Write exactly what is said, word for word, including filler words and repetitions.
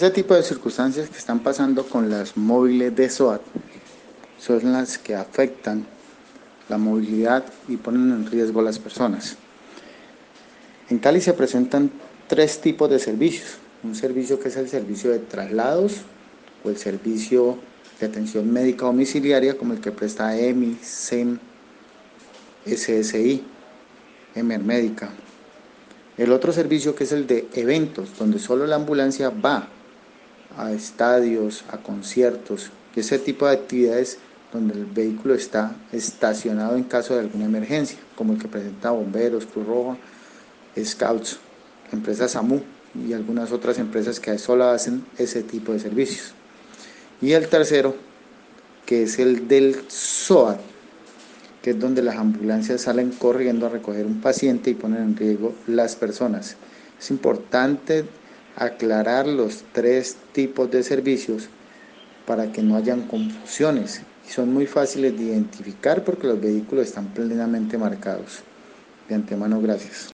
Ese tipo de circunstancias que están pasando con las móviles de SOAT son las que afectan la movilidad y ponen en riesgo a las personas. En Cali se presentan tres tipos de servicios. Un servicio que es el servicio de traslados o el servicio de atención médica domiciliaria, como el que presta E M I, S E M, S S I, Emermédica. El otro servicio que es el de eventos, donde solo la ambulancia va a estadios, a conciertos, y ese tipo de actividades donde el vehículo está estacionado en caso de alguna emergencia, como el que presenta bomberos, Cruz Roja, Scouts, empresa SAMU y algunas otras empresas que solo hacen ese tipo de servicios. Y el tercero, que es el del SOAT, que es donde las ambulancias salen corriendo a recoger un paciente y ponen en riesgo las personas. Es importante aclarar los tres tipos de servicios para que no hayan confusiones. Y son muy fáciles de identificar porque los vehículos están plenamente marcados. De antemano, gracias.